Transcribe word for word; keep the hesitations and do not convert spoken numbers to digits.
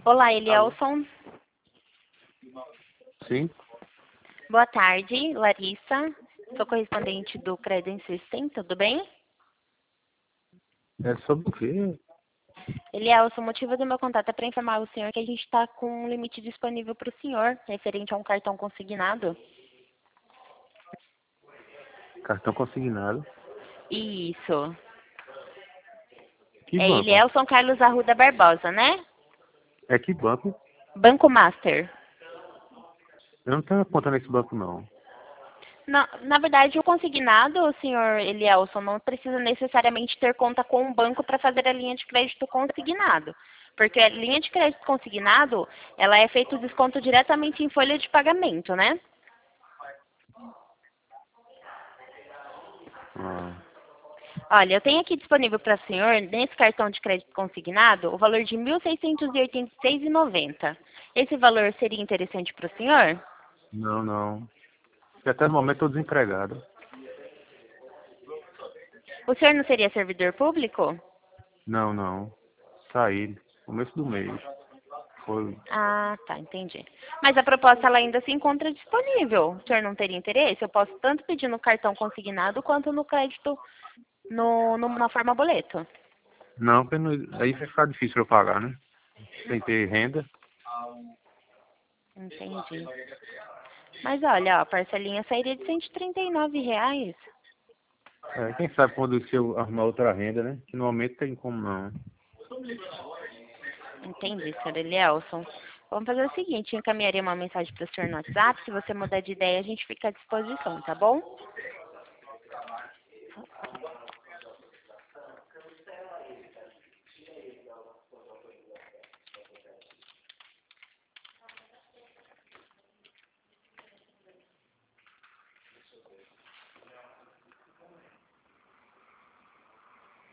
Olá, Alô? Elielson. Sim? Boa tarde, Larissa. Sou correspondente do Credit System, tudo bem? É sobre o quê? Elielson, o motivo do meu contato é para informar o senhor que a gente está com um limite disponível para o senhor, referente a um cartão consignado. Cartão consignado. Isso. Que É banco? Elielson Carlos Arruda Barbosa, né? É que banco? Banco Master. Eu não tenho conta nesse banco, não. Na, na verdade, o consignado, o senhor Elielson, não precisa necessariamente ter conta com um banco para fazer a linha de crédito consignado. Porque a linha de crédito consignado, ela é feito o desconto diretamente em folha de pagamento, né? Ah, Olha, eu tenho aqui disponível para o senhor, nesse cartão de crédito consignado, o valor de mil seiscentos e oitenta e seis reais e noventa centavos. Esse valor seria interessante para o senhor? não, não. Porque até no momento eu estou desempregado. O senhor não seria servidor público? Não, não. Saí. Começo do mês. Foi. Ah, tá, entendi. Mas a proposta ela ainda se encontra disponível. O senhor não teria interesse? Eu posso tanto pedir no cartão consignado quanto no crédito no, no- na forma boleto. Não, porque não- aí vai ficar difícil eu pagar, né? Sem ter renda. Entendi. Mas olha, ó, a parcelinha sairia de cento e trinta e nove reais. É, quem sabe quando se eu arrumar outra renda, né? Que no momento tem como não. Entendi, senhor Elielson. Vamos fazer o seguinte, eu encaminharia uma mensagem para o senhor no WhatsApp. Se você mudar de ideia, a gente fica à disposição, tá bom?